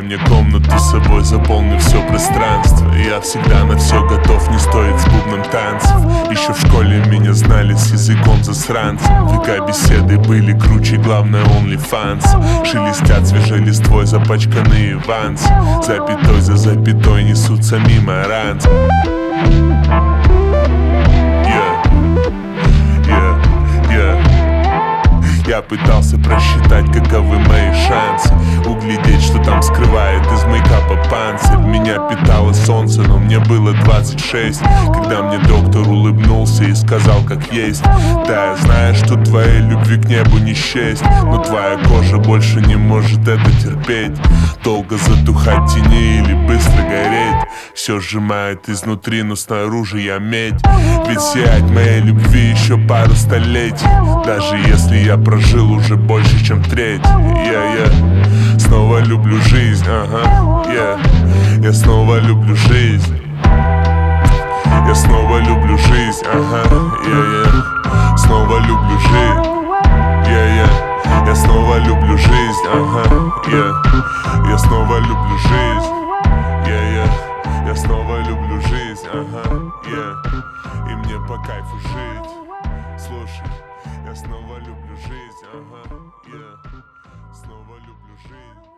мне комнату с собой, заполни все пространство. Я всегда на все готов, не стоит с бубном танцев. Еще в школе меня знали с языком засранцем. ВК беседы были круче, главное OnlyFans. Шелестят свежей листвой запачканные вансы. Запятой за запятой несутся мимо ранцев. Я пытался просчитать, каковы мои шансы, углядеть, что там скрывает из мейкапа панцирь. Меня питало солнце, но мне было 26, когда мне доктор улыбнулся и сказал, как есть: да, я знаю, что твоей любви к небу не счесть, но твоя кожа больше не может это терпеть. Долго затухать в тени или быстро гореть, все сжимает изнутри, но снаружи я медь. Ведь сиять моей любви еще пару столетий, даже если я прожил уже больше, чем треть. Снова люблю жизнь, я снова люблю жизнь. Я снова люблю жизнь, снова люблю жизнь. Я снова люблю жизнь, я снова люблю жизнь. Я снова люблю жизнь, и мне по кайфу жить. Слушай, я снова люблю жизнь, снова люблю жизнь.